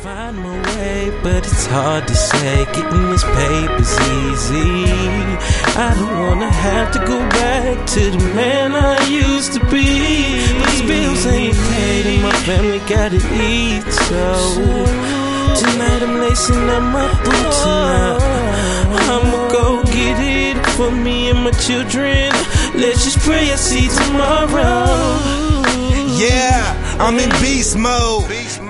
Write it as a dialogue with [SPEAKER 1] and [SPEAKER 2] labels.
[SPEAKER 1] find my way, but it's hard to say. Getting this paper's easy. I don't wanna have to go back to the man I used to be. These bills ain't paid and my family gotta eat, so tonight I'm lacing up my boots and I'ma go get it for me and my children. Let's just pray I see tomorrow.
[SPEAKER 2] Yeah, I'm in beast mode.